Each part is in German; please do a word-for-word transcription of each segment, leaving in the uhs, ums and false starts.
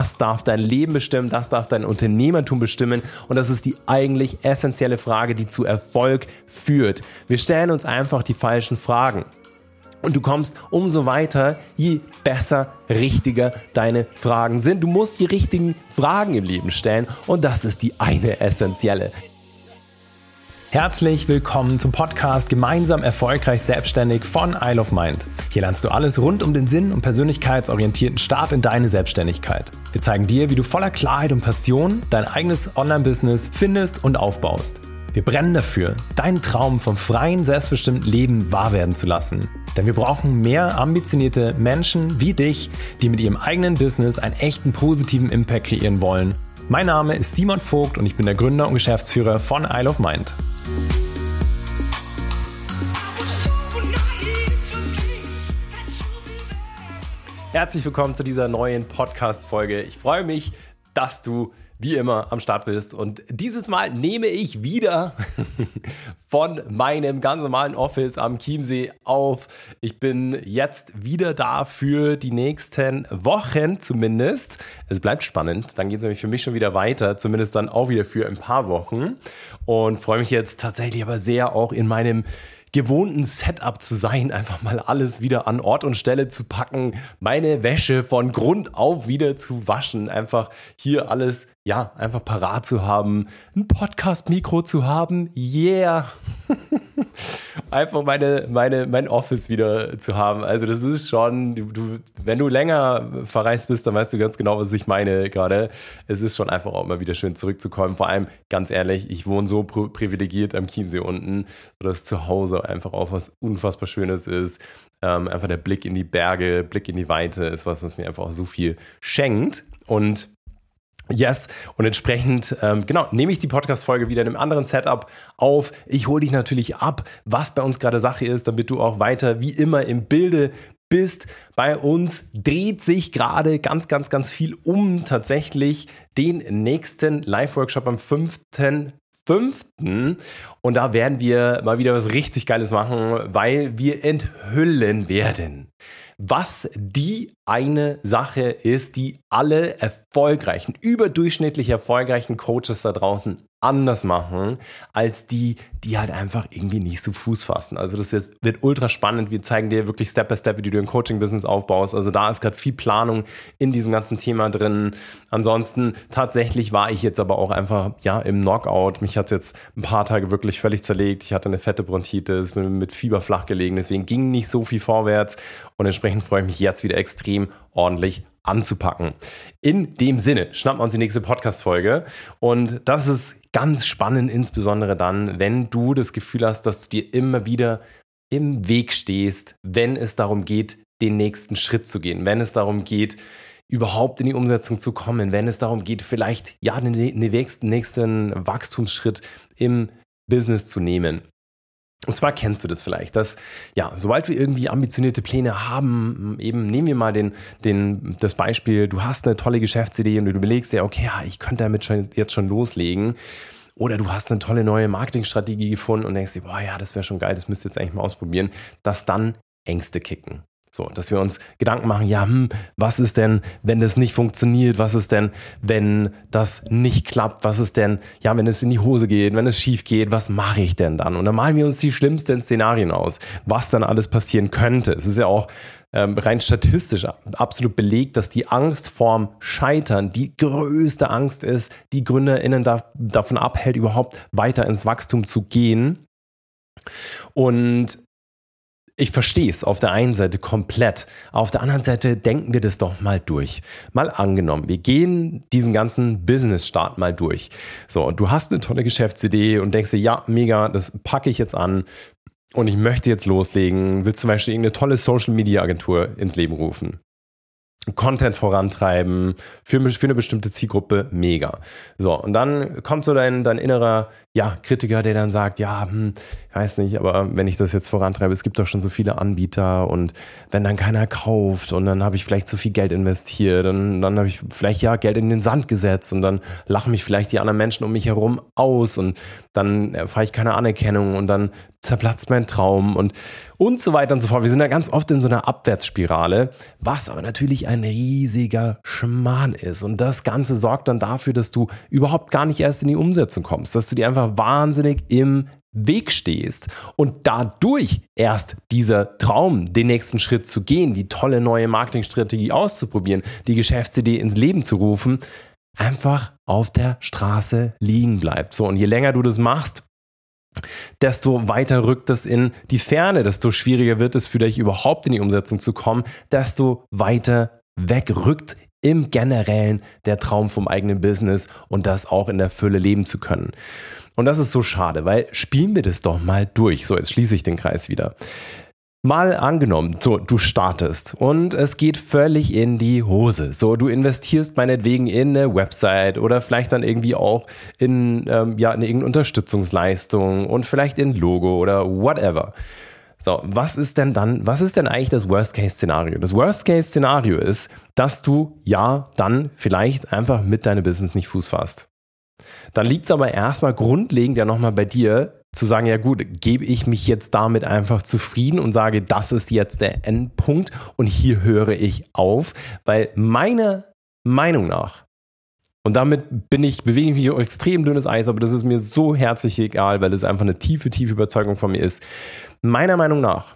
Das darf dein Leben bestimmen, das darf dein Unternehmertum bestimmen und das ist die eigentlich essentielle Frage, die zu Erfolg führt. Wir stellen uns einfach die falschen Fragen. Und du kommst umso weiter, je besser, richtiger deine Fragen sind. Du musst die richtigen Fragen im Leben stellen und das ist die eine essentielle. Herzlich willkommen zum Podcast Gemeinsam erfolgreich selbstständig von Isle of Mind. Hier lernst du alles rund um den Sinn und persönlichkeitsorientierten Start in deine Selbstständigkeit. Wir zeigen dir, wie du voller Klarheit und Passion dein eigenes Online-Business findest und aufbaust. Wir brennen dafür, deinen Traum vom freien, selbstbestimmten Leben wahr werden zu lassen. Denn wir brauchen mehr ambitionierte Menschen wie dich, die mit ihrem eigenen Business einen echten positiven Impact kreieren wollen. Mein Name ist Simon Vogt und ich bin der Gründer und Geschäftsführer von Isle of Mind. Herzlich willkommen zu dieser neuen Podcast-Folge. Ich freue mich, dass du wie immer am Start bist und dieses Mal nehme ich wieder von meinem ganz normalen Office am Chiemsee auf. Ich bin jetzt wieder da für die nächsten Wochen zumindest. Es bleibt spannend, dann geht es nämlich für mich schon wieder weiter, zumindest dann auch wieder für ein paar Wochen und freue mich jetzt tatsächlich aber sehr auch in meinem gewohnten Setup zu sein, einfach mal alles wieder an Ort und Stelle zu packen, meine Wäsche von Grund auf wieder zu waschen, einfach hier alles, ja, einfach parat zu haben, ein Podcast-Mikro zu haben, yeah, einfach meine, meine, mein Office wieder zu haben, also das ist schon, du, du, wenn du länger verreist bist, dann weißt du ganz genau, was ich meine gerade, es ist schon einfach auch immer wieder schön zurückzukommen, vor allem, ganz ehrlich, ich wohne so privilegiert am Chiemsee unten, dass zu Hause einfach auch was unfassbar Schönes ist, ähm, einfach der Blick in die Berge, Blick in die Weite ist was, was mir einfach auch so viel schenkt und yes, und entsprechend, ähm, genau, nehme ich die Podcast-Folge wieder in einem anderen Setup auf. Ich hole dich natürlich ab, was bei uns gerade Sache ist, damit du auch weiter wie immer im Bilde bist. Bei uns dreht sich gerade ganz, ganz, ganz viel um tatsächlich den nächsten Live-Workshop am fünften fünften Und da werden wir mal wieder was richtig Geiles machen, weil wir enthüllen werden, was die eine Sache ist, die alle erfolgreichen, überdurchschnittlich erfolgreichen Coaches da draußen anders machen, als die, die halt einfach irgendwie nicht so Fuß fassen. Also das wird, wird ultra spannend. Wir zeigen dir wirklich Step by Step, wie du ein Coaching-Business aufbaust. Also da ist gerade viel Planung in diesem ganzen Thema drin. Ansonsten tatsächlich war ich jetzt aber auch einfach ja im Knockout. Mich hat es jetzt ein paar Tage wirklich völlig zerlegt. Ich hatte eine fette Bronchitis, bin mit Fieber flach gelegen. Deswegen ging nicht so viel vorwärts. Und entsprechend freue ich mich jetzt wieder extrem ordentlich anzupacken. In dem Sinne, schnappen wir uns die nächste Podcast-Folge. Und das ist ganz spannend, insbesondere dann, wenn du das Gefühl hast, dass du dir immer wieder im Weg stehst, wenn es darum geht, den nächsten Schritt zu gehen, wenn es darum geht, überhaupt in die Umsetzung zu kommen, wenn es darum geht, vielleicht ja den, den nächsten, nächsten Wachstumsschritt im Business zu nehmen. Und zwar kennst du das vielleicht, dass, ja, sobald wir irgendwie ambitionierte Pläne haben, eben nehmen wir mal den, den, das Beispiel, du hast eine tolle Geschäftsidee und du überlegst dir, okay, ja, ich könnte damit schon, jetzt schon loslegen. Oder du hast eine tolle neue Marketingstrategie gefunden und denkst dir, boah, ja, das wäre schon geil, das müsst ihr jetzt eigentlich mal ausprobieren, dass dann Ängste kicken. So, dass wir uns Gedanken machen, ja, hm, was ist denn, wenn das nicht funktioniert? Was ist denn, wenn das nicht klappt? Was ist denn, ja, wenn es in die Hose geht, wenn es schief geht, was mache ich denn dann? Und dann malen wir uns die schlimmsten Szenarien aus, was dann alles passieren könnte. Es ist ja auch ähm, rein statistisch absolut belegt, dass die Angst vorm Scheitern die größte Angst ist, die GründerInnen da, davon abhält, überhaupt weiter ins Wachstum zu gehen. Und ich verstehe es auf der einen Seite komplett. Auf der anderen Seite denken wir das doch mal durch. Mal angenommen, wir gehen diesen ganzen Business-Start mal durch. So, und du hast eine tolle Geschäftsidee und denkst dir, ja, mega, das packe ich jetzt an und ich möchte jetzt loslegen. Willst zum Beispiel irgendeine tolle Social-Media-Agentur ins Leben rufen. Content vorantreiben für, für eine bestimmte Zielgruppe, mega. So, und dann kommt so dein, dein innerer ja, Kritiker, der dann sagt, ja, hm, ich weiß nicht, aber wenn ich das jetzt vorantreibe, es gibt doch schon so viele Anbieter und wenn dann keiner kauft und dann habe ich vielleicht zu viel Geld investiert und dann habe ich vielleicht ja Geld in den Sand gesetzt und dann lachen mich vielleicht die anderen Menschen um mich herum aus und dann erfahre ich keine Anerkennung und dann zerplatzt mein Traum und und so weiter und so fort. Wir sind da ganz oft in so einer Abwärtsspirale, was aber natürlich ein riesiger Schmarrn ist. Und das Ganze sorgt dann dafür, dass du überhaupt gar nicht erst in die Umsetzung kommst, dass du dir einfach wahnsinnig im Weg stehst und dadurch erst dieser Traum, den nächsten Schritt zu gehen, die tolle neue Marketingstrategie auszuprobieren, die Geschäftsidee ins Leben zu rufen, einfach auf der Straße liegen bleibt. So, und je länger du das machst, desto weiter rückt es in die Ferne, desto schwieriger wird es für dich überhaupt in die Umsetzung zu kommen, desto weiter weg rückt im Generellen der Traum vom eigenen Business und das auch in der Fülle leben zu können. Und das ist so schade, weil spielen wir das doch mal durch. So, jetzt schließe ich den Kreis wieder. Mal angenommen, so, du startest und es geht völlig in die Hose. So, du investierst meinetwegen in eine Website oder vielleicht dann irgendwie auch in, ähm, ja, in irgendeine Unterstützungsleistung und vielleicht in Logo oder whatever. So, was ist denn dann, was ist denn eigentlich das Worst-Case-Szenario? Das Worst-Case-Szenario ist, dass du ja dann vielleicht einfach mit deinem Business nicht Fuß fasst. Dann liegt es aber erstmal grundlegend ja nochmal bei dir, zu sagen, ja gut, gebe ich mich jetzt damit einfach zufrieden und sage, das ist jetzt der Endpunkt und hier höre ich auf, weil meiner Meinung nach, und damit bin ich, bewege ich mich auf extrem dünnes Eis, aber das ist mir so herzlich egal, weil es einfach eine tiefe, tiefe Überzeugung von mir ist. Meiner Meinung nach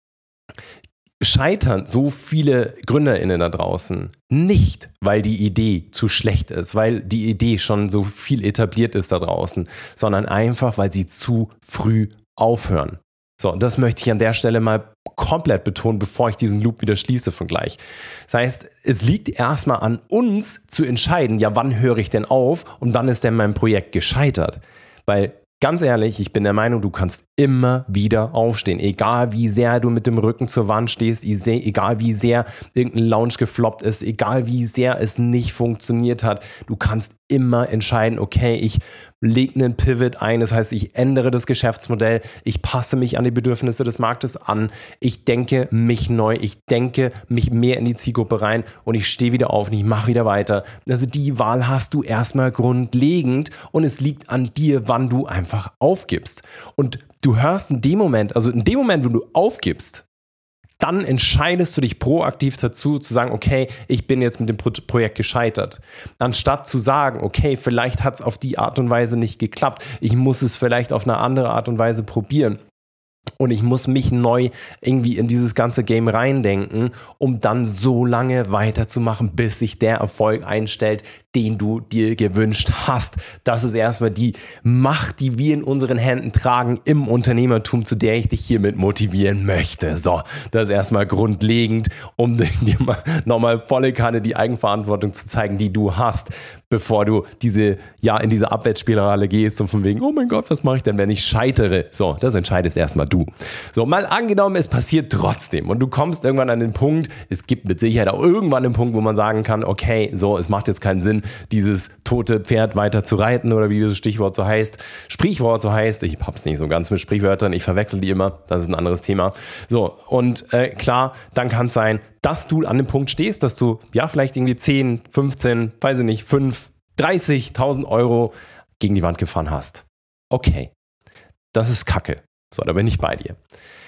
scheitern so viele GründerInnen da draußen nicht, weil die Idee zu schlecht ist, weil die Idee schon so viel etabliert ist da draußen, sondern einfach, weil sie zu früh aufhören. So, und das möchte ich an der Stelle mal komplett betonen, bevor ich diesen Loop wieder schließe von gleich. Das heißt, es liegt erstmal an uns zu entscheiden, ja, wann höre ich denn auf und wann ist denn mein Projekt gescheitert? Weil ganz ehrlich, ich bin der Meinung, du kannst immer wieder aufstehen. Egal wie sehr du mit dem Rücken zur Wand stehst, egal wie sehr irgendein Launch gefloppt ist, egal wie sehr es nicht funktioniert hat, du kannst immer entscheiden, okay, ich lege einen Pivot ein, das heißt, ich ändere das Geschäftsmodell, ich passe mich an die Bedürfnisse des Marktes an, ich denke mich neu, ich denke mich mehr in die Zielgruppe rein und ich stehe wieder auf und ich mache wieder weiter. Also die Wahl hast du erstmal grundlegend und es liegt an dir, wann du einfach aufgibst. Und du hörst in dem Moment, also in dem Moment, wo du aufgibst, dann entscheidest du dich proaktiv dazu, zu sagen, okay, ich bin jetzt mit dem Pro- Projekt gescheitert. Anstatt zu sagen, okay, vielleicht hat es auf die Art und Weise nicht geklappt, ich muss es vielleicht auf eine andere Art und Weise probieren. Und ich muss mich neu irgendwie in dieses ganze Game reindenken, um dann so lange weiterzumachen, bis sich der Erfolg einstellt, den du dir gewünscht hast. Das ist erstmal die Macht, die wir in unseren Händen tragen im Unternehmertum, zu der ich dich hiermit motivieren möchte. So, das ist erstmal grundlegend, um dir mal nochmal volle Kanne die Eigenverantwortung zu zeigen, die du hast, bevor du diese, ja, in diese Abwärtsspirale gehst und von wegen, oh mein Gott, was mache ich denn, wenn ich scheitere? So, das entscheidest erstmal du. So, mal angenommen, es passiert trotzdem und du kommst irgendwann an den Punkt, es gibt mit Sicherheit auch irgendwann einen Punkt, wo man sagen kann, okay, so, es macht jetzt keinen Sinn, dieses tote Pferd weiter zu reiten oder wie dieses Stichwort so heißt, Sprichwort so heißt. Ich hab's nicht so ganz mit Sprichwörtern, ich verwechsel die immer, das ist ein anderes Thema. So, und äh, klar, dann kann es sein, dass du an dem Punkt stehst, dass du ja vielleicht irgendwie zehn, fünfzehn, weiß ich nicht, fünf, dreißigtausend Euro gegen die Wand gefahren hast. Okay, das ist Kacke. So, da bin ich bei dir.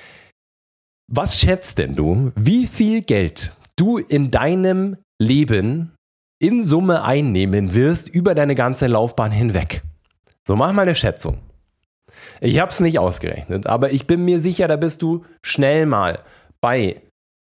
Was schätzt denn du, wie viel Geld du in deinem Leben in Summe einnehmen wirst über deine ganze Laufbahn hinweg? So, mach mal eine Schätzung. Ich habe es nicht ausgerechnet, aber ich bin mir sicher, da bist du schnell mal bei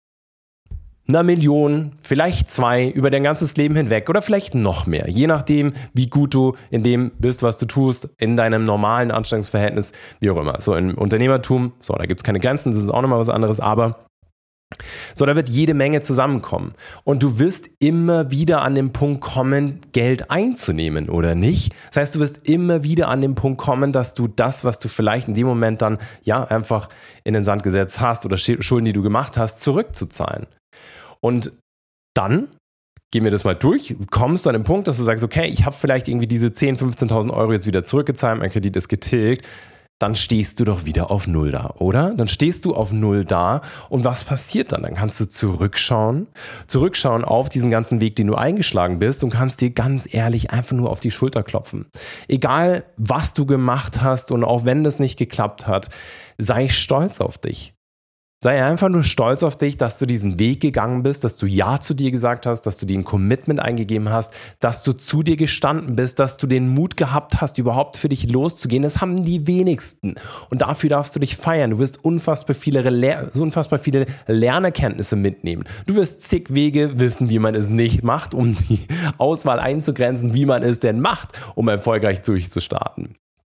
einer Million, vielleicht zwei, über dein ganzes Leben hinweg oder vielleicht noch mehr, je nachdem, wie gut du in dem bist, was du tust, in deinem normalen Anstellungsverhältnis, wie auch immer. So im Unternehmertum, so, da gibt es keine Grenzen, das ist auch nochmal was anderes, aber so, da wird jede Menge zusammenkommen. Und du wirst immer wieder an den Punkt kommen, Geld einzunehmen, oder nicht? Das heißt, du wirst immer wieder an den Punkt kommen, dass du das, was du vielleicht in dem Moment dann ja einfach in den Sand gesetzt hast oder Schulden, die du gemacht hast, zurückzuzahlen. Und dann gehen wir das mal durch, kommst du an den Punkt, dass du sagst, okay, ich habe vielleicht irgendwie diese zehntausend, fünfzehntausend Euro jetzt wieder zurückgezahlt, mein Kredit ist getilgt, dann stehst du doch wieder auf Null da, oder? Dann stehst du auf Null da und was passiert dann? Dann kannst du zurückschauen, zurückschauen auf diesen ganzen Weg, den du eingeschlagen bist und kannst dir ganz ehrlich einfach nur auf die Schulter klopfen. Egal, was du gemacht hast und auch wenn das nicht geklappt hat, sei stolz auf dich. Sei einfach nur stolz auf dich, dass du diesen Weg gegangen bist, dass du Ja zu dir gesagt hast, dass du dir ein Commitment eingegeben hast, dass du zu dir gestanden bist, dass du den Mut gehabt hast, überhaupt für dich loszugehen. Das haben die wenigsten. Und dafür darfst du dich feiern. Du wirst unfassbar viele, Lehr- unfassbar viele Lernerkenntnisse mitnehmen. Du wirst zig Wege wissen, wie man es nicht macht, um die Auswahl einzugrenzen, wie man es denn macht, um erfolgreich durchzustarten.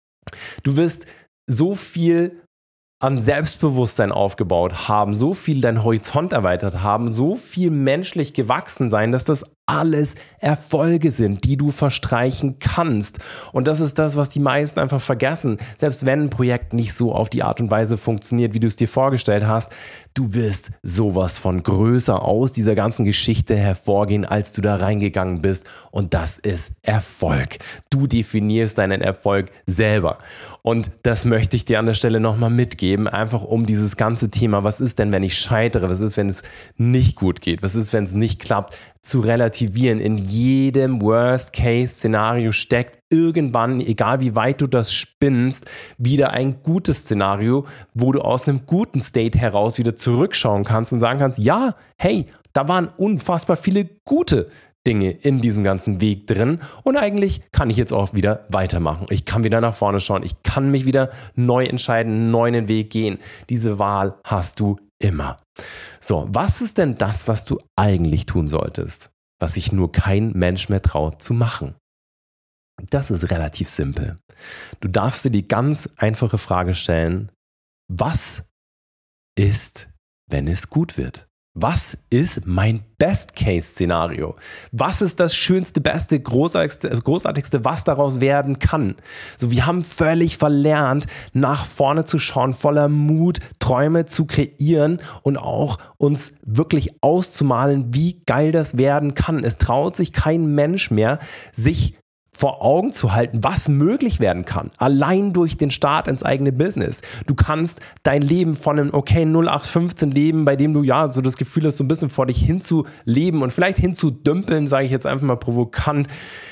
Du wirst so viel an Selbstbewusstsein aufgebaut haben, so viel deinen Horizont erweitert haben, so viel menschlich gewachsen sein, dass das alles Erfolge sind, die du verstreichen kannst. Und das ist das, was die meisten einfach vergessen. Selbst wenn ein Projekt nicht so auf die Art und Weise funktioniert, wie du es dir vorgestellt hast, du wirst sowas von größer aus dieser ganzen Geschichte hervorgehen, als du da reingegangen bist. Und das ist Erfolg. Du definierst deinen Erfolg selber. Und das möchte ich dir an der Stelle nochmal mitgeben, einfach um dieses ganze Thema, was ist denn, wenn ich scheitere, was ist, wenn es nicht gut geht, was ist, wenn es nicht klappt, zu relativieren. In jedem Worst-Case-Szenario steckt irgendwann, egal wie weit du das spinnst, wieder ein gutes Szenario, wo du aus einem guten State heraus wieder zurückschauen kannst und sagen kannst, ja, hey, da waren unfassbar viele gute Dinge in diesem ganzen Weg drin und eigentlich kann ich jetzt auch wieder weitermachen. Ich kann wieder nach vorne schauen. Ich kann mich wieder neu entscheiden, einen neuen Weg gehen. Diese Wahl hast du immer. So, was ist denn das, was du eigentlich tun solltest, was sich nur kein Mensch mehr traut zu machen? Das ist relativ simpel. Du darfst dir die ganz einfache Frage stellen, was ist, wenn es gut wird? Was ist mein Best-Case-Szenario? Was ist das Schönste, Beste, Großartigste, Großartigste, was daraus werden kann? So, wir haben völlig verlernt, nach vorne zu schauen, voller Mut, Träume zu kreieren und auch uns wirklich auszumalen, wie geil das werden kann. Es traut sich kein Mensch mehr, sich vor Augen zu halten, was möglich werden kann. Allein durch den Start ins eigene Business. Du kannst dein Leben von einem okay null acht fünfzehn Leben, bei dem du ja so das Gefühl hast, so ein bisschen vor dich hinzuleben und vielleicht hinzudümpeln, sage ich jetzt einfach mal provokant,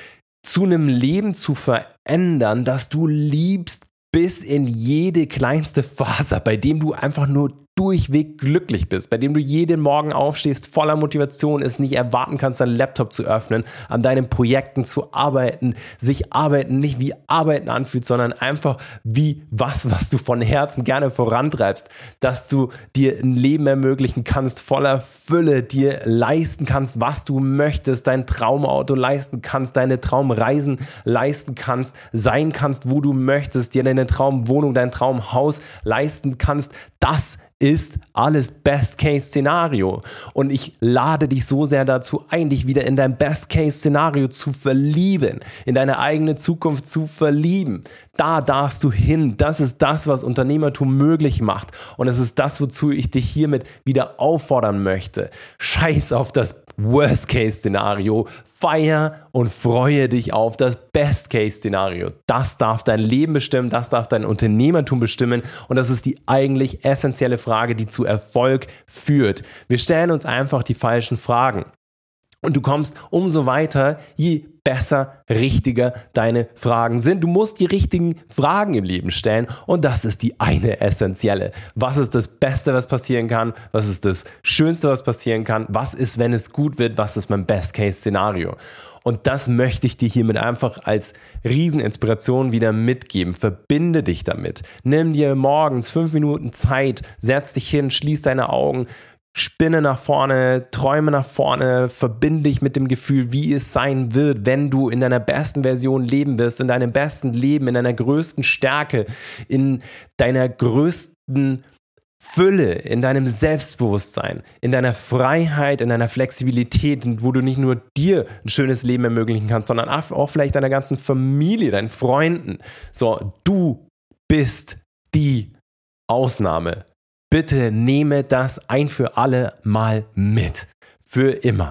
zu einem Leben zu verändern, das du liebst bis in jede kleinste Faser, bei dem du einfach nur durchweg glücklich bist, bei dem du jeden Morgen aufstehst, voller Motivation, es nicht erwarten kannst, deinen Laptop zu öffnen, an deinen Projekten zu arbeiten, sich arbeiten nicht wie Arbeiten anfühlt, sondern einfach wie was, was du von Herzen gerne vorantreibst, dass du dir ein Leben ermöglichen kannst, voller Fülle, dir leisten kannst, was du möchtest, dein Traumauto leisten kannst, deine Traumreisen leisten kannst, sein kannst, wo du möchtest, dir deine Traumwohnung, dein Traumhaus leisten kannst. Das ist alles Best-Case-Szenario. Und ich lade dich so sehr dazu ein, dich wieder in dein Best-Case-Szenario zu verlieben, in deine eigene Zukunft zu verlieben. Da darfst du hin. Das ist das, was Unternehmertum möglich macht. Und es ist das, wozu ich dich hiermit wieder auffordern möchte. Scheiß auf das Worst-Case-Szenario. Feier und freue dich auf das Best-Case-Szenario. Das darf dein Leben bestimmen, das darf dein Unternehmertum bestimmen und das ist die eigentlich essentielle Frage, die zu Erfolg führt. Wir stellen uns einfach die falschen Fragen. Und du kommst umso weiter, je besser, richtiger deine Fragen sind. Du musst die richtigen Fragen im Leben stellen und das ist die eine essentielle. Was ist das Beste, was passieren kann? Was ist das Schönste, was passieren kann? Was ist, wenn es gut wird? Was ist mein Best-Case-Szenario? Und das möchte ich dir hiermit einfach als Rieseninspiration wieder mitgeben. Verbinde dich damit. Nimm dir morgens fünf Minuten Zeit, setz dich hin, schließ deine Augen, spinne nach vorne, träume nach vorne, verbinde dich mit dem Gefühl, wie es sein wird, wenn du in deiner besten Version leben wirst, in deinem besten Leben, in deiner größten Stärke, in deiner größten Fülle, in deinem Selbstbewusstsein, in deiner Freiheit, in deiner Flexibilität, wo du nicht nur dir ein schönes Leben ermöglichen kannst, sondern auch vielleicht deiner ganzen Familie, deinen Freunden. So, du bist die Ausnahme. Bitte nehme das ein für alle Mal mit. Für immer.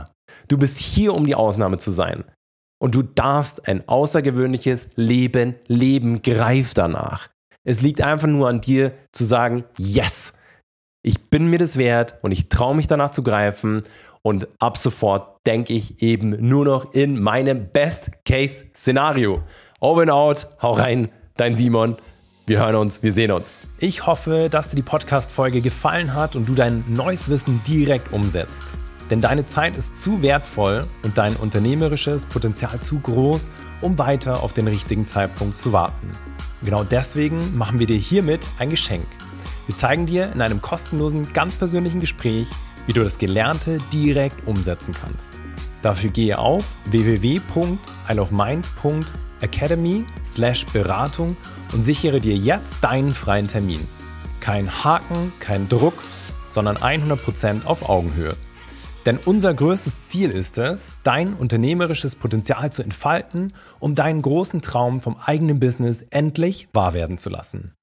Du bist hier, um die Ausnahme zu sein. Und du darfst ein außergewöhnliches Leben leben. Greif danach. Es liegt einfach nur an dir zu sagen, yes, ich bin mir das wert und ich traue mich danach zu greifen. Und ab sofort denke ich eben nur noch in meinem Best-Case-Szenario. Over and out, hau rein, dein Simon. Wir hören uns, wir sehen uns. Ich hoffe, dass dir die Podcast-Folge gefallen hat und du dein neues Wissen direkt umsetzt. Denn deine Zeit ist zu wertvoll und dein unternehmerisches Potenzial zu groß, um weiter auf den richtigen Zeitpunkt zu warten. Genau deswegen machen wir dir hiermit ein Geschenk. Wir zeigen dir in einem kostenlosen, ganz persönlichen Gespräch, wie du das Gelernte direkt umsetzen kannst. Dafür gehe auf w w w punkt isle of mind punkt academy slash Beratung und sichere dir jetzt deinen freien Termin. Kein Haken, kein Druck, sondern hundert Prozent auf Augenhöhe. Denn unser größtes Ziel ist es, dein unternehmerisches Potenzial zu entfalten, um deinen großen Traum vom eigenen Business endlich wahr werden zu lassen.